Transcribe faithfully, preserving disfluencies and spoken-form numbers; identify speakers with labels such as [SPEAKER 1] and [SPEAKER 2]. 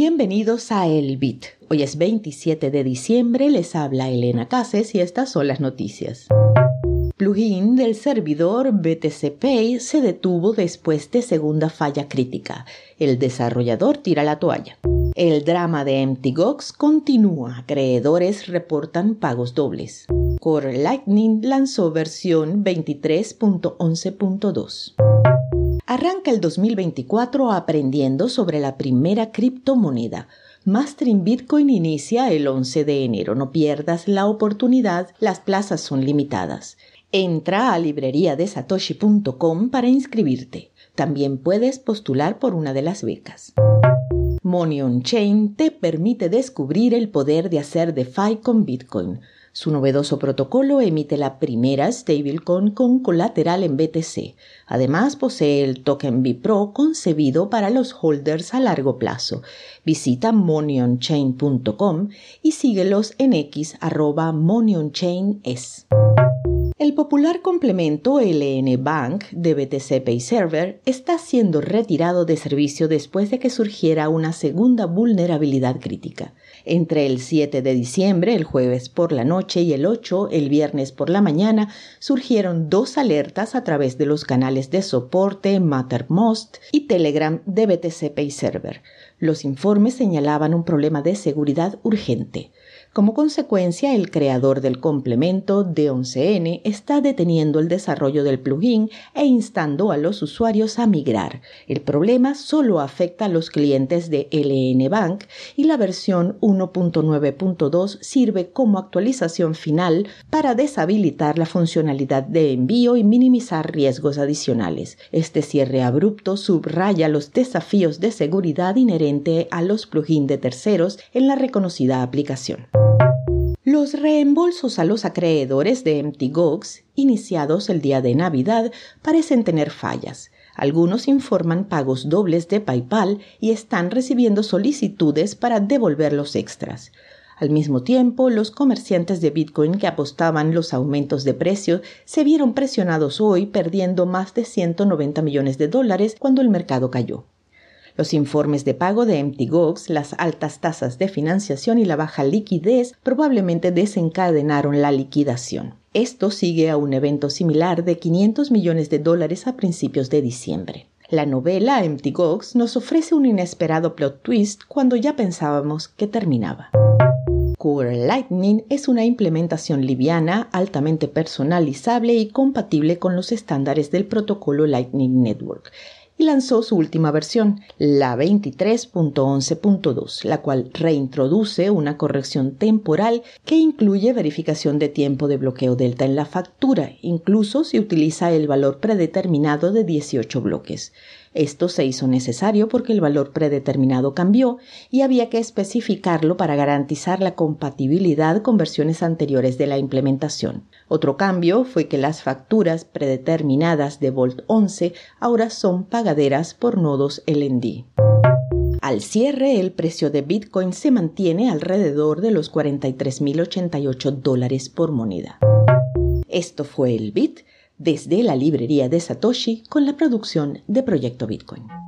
[SPEAKER 1] Bienvenidos a El Bit. Hoy es veintisiete de diciembre, les habla Elena Cases y estas son las noticias. Plugin del servidor B T C Pay se detuvo después de segunda falla crítica. El desarrollador tira la toalla. El drama de Mt. Gox continúa. Acreedores reportan pagos dobles. Core Lightning lanzó versión veintitrés punto once punto dos. Arranca el dos mil veinticuatro aprendiendo sobre la primera criptomoneda. Mastering Bitcoin inicia el once de enero. No pierdas la oportunidad, las plazas son limitadas. Entra a librería de satoshi punto com para inscribirte. También puedes postular por una de las becas. Money on Chain te permite descubrir el poder de hacer DeFi con Bitcoin. Su novedoso protocolo emite la primera stablecoin con colateral en B T C. Además, posee el token B Pro concebido para los holders a largo plazo. Visita money on chain punto com y síguelos en X arroba moneyonchaines. El popular complemento L N Bank de B T C Pay Server está siendo retirado de servicio después de que surgiera una segunda vulnerabilidad crítica. Entre el siete de diciembre, el jueves por la noche, y el ocho, el viernes por la mañana, surgieron dos alertas a través de los canales de soporte Mattermost y Telegram de B T C Pay Server. Los informes señalaban un problema de seguridad urgente. Como consecuencia, el creador del complemento, D once N, está deteniendo el desarrollo del plugin e instando a los usuarios a migrar. El problema solo afecta a los clientes de L N Bank y la versión uno punto nueve punto dos sirve como actualización final para deshabilitar la funcionalidad de envío y minimizar riesgos adicionales. Este cierre abrupto subraya los desafíos de seguridad inherente a los plugins de terceros en la reconocida aplicación. Los reembolsos a los acreedores de Mt. Gox, iniciados el día de Navidad, parecen tener fallas. Algunos informan pagos dobles de PayPal y están recibiendo solicitudes para devolver los extras. Al mismo tiempo, los comerciantes de Bitcoin que apostaban los aumentos de precio se vieron presionados hoy, perdiendo más de ciento noventa millones de dólares cuando el mercado cayó. Los informes de pago de Mt. Gox, las altas tasas de financiación y la baja liquidez probablemente desencadenaron la liquidación. Esto sigue a un evento similar de quinientos millones de dólares a principios de diciembre. La novela Mt. Gox nos ofrece un inesperado plot twist cuando ya pensábamos que terminaba. Core Lightning es una implementación liviana, altamente personalizable y compatible con los estándares del protocolo Lightning Network. Y lanzó su última versión, la veintitrés punto once punto dos, la cual reintroduce una corrección temporal que incluye verificación de tiempo de bloqueo delta en la factura, incluso si utiliza el valor predeterminado de dieciocho bloques. Esto se hizo necesario porque el valor predeterminado cambió y había que especificarlo para garantizar la compatibilidad con versiones anteriores de la implementación. Otro cambio fue que las facturas predeterminadas de Volt once ahora son pagaderas por nodos L N D. Al cierre, el precio de Bitcoin se mantiene alrededor de los cuarenta y tres mil ochenta y ocho dólares por moneda. Esto fue el Bit desde la librería de Satoshi con la producción de Proyecto Bitcoin.